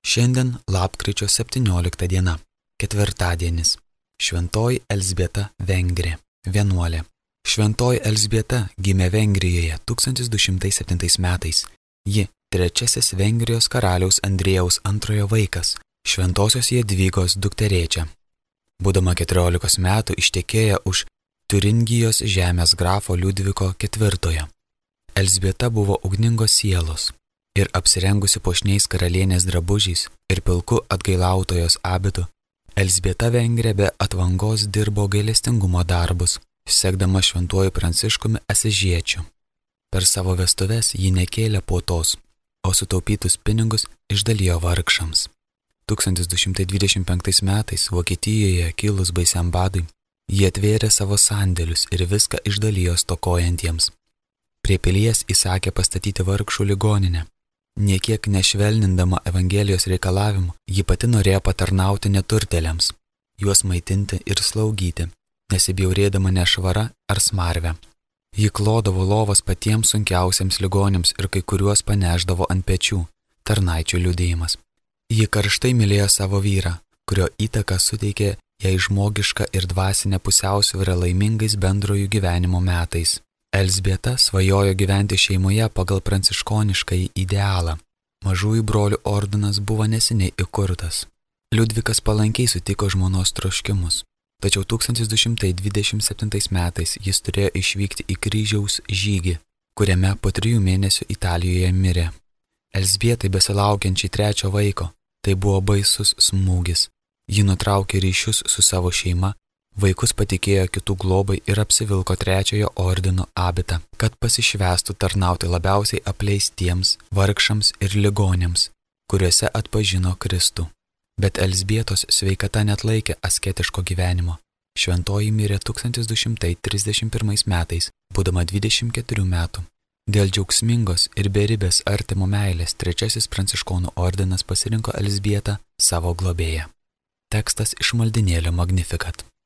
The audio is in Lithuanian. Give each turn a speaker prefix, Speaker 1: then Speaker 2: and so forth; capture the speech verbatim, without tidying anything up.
Speaker 1: Šiandien lapkričio septyniolikta diena, ketvirtadienis. Šventoji Elzbieta Vengrė, vienuolė. Šventoji Elzbieta gimė Vengrijoje tūkstantis du šimtai septintais metais. Ji trečiasis Vengrijos karaliaus Andriejaus antrojo vaikas, šventosios Jadvygos dukterėčia. Būdama keturiolikos metų ištekėjo už Tiuringijos žemės grafo Liudviko ketvirtojo. Elzbieta buvo ugningos sielos ir apsirengusi puošniais karalienės drabužiais ir pilku atgailautojos abitu, Elzbieta Vengrė be atvangos dirbo gailestingumo darbus, sekdama šventuoju Pranciškumi Asyžiečiu. Per savo vestuves ji nekėlė puotos, o sutaupytus pinigus išdalijo vargšams. tūkstantis du šimtai dvidešimt penktais metais Vokietijoje kilus baisiam badui, ji atvėrė savo sandėlius ir viską išdalijo stokojantiems. Prie pilies įsakė pastatyti vargšų ligoninę. Niekiek nešvelnindama Evangelijos reikalavimų, ji pati norėjo patarnauti neturtėliams, juos maitinti ir slaugyti, nesibjaurėdama nešvara ar smarvę. Ji klodavo lovas patiems sunkiausiams ligoniams ir kai kuriuos paneždavo ant pečių, tarnaičių liudėjimas. Ji karštai mylėjo savo vyrą, kurio įtaka suteikė jai žmogišką ir dvasinę pusiausvyrą laimingais bendrojų gyvenimo metais. Elzbieta svajojo gyventi šeimoje pagal pranciškoniškąjį idealą. Mažųjų brolių ordinas buvo neseniai įkurtas. Liudvikas palankiai sutiko žmonos troškimus, tačiau tūkstantis du šimtai dvidešimt septintais metais jis turėjo išvykti į kryžiaus žygį, kuriame po trijų mėnesių Italijoje mirė. Elzbietai besilaukiančiai trečio vaiko tai buvo baisus smūgis. Ji nutraukė ryšius su savo šeima, vaikus patikėjo kitų globai ir apsivilko trečiojo ordino abitą, kad pasišvęstų tarnauti labiausiai apleistiems, vargšams ir ligonėms, kuriuose atpažino Kristų. Bet Elzbietos sveikata neatlaikė asketiško gyvenimo. Šventoji mirė tūkstantis du šimtai trisdešimt pirmais metais, būdama dvidešimt keturių metų. Dėl džiaugsmingos ir beribės artimo meilės trečiasis pranciškonų ordinas pasirinko Elzbietą savo globėją. Tekstas iš maldinėlio Magnificat.